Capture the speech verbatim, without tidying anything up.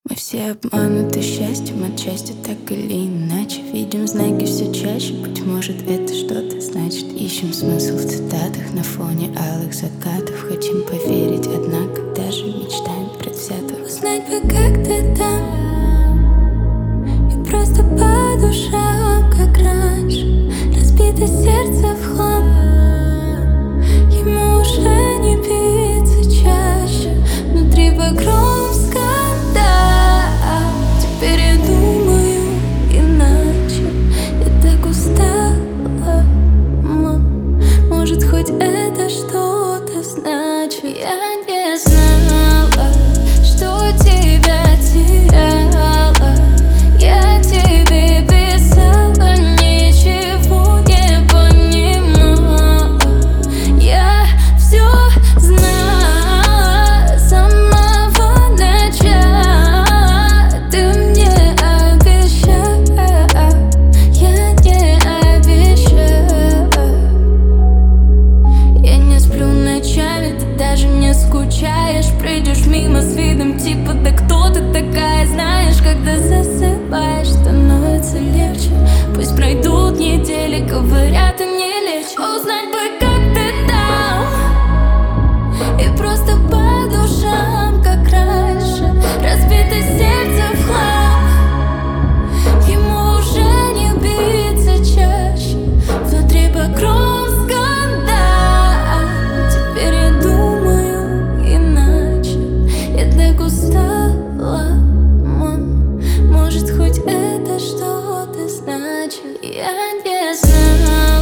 Мы все обмануты счастьем отчасти, так или иначе. Видим знаки все чаще, быть может это что-то значит. Ищем смысл в цитатах на фоне алых закатов. Хотим поверить, однако даже мечтаем предвзято. Узнать бы, как ты там, и просто по душам, как раньше. Разбито сердце в хлам, ему уже не биться чаще. Внутри багром скандал. Теперь я думаю иначе. Я так устала, мам. Может, хоть это что-то значит. Я не знала, что тебя теряла. Я тебе писала, ничего не понимала. Я все знала с самого начала. Ты мне обещала, я не обещала. Я не сплю ночами, ты даже не скучаешь. Пройдешь мимо с видом типа: да кто ты такая? Знаешь, когда засыпаешь, становится легче. Пусть пройдут недели, говорят, и не лечат. Узнать бы, как ты там, и просто по душам, как раньше. Разбито сердце в хлам, ему уже не биться чаще. Внутри багром скандал. Теперь я думаю иначе. Я так устала, мам. Может, хоть это что-то значит. Я не знаю.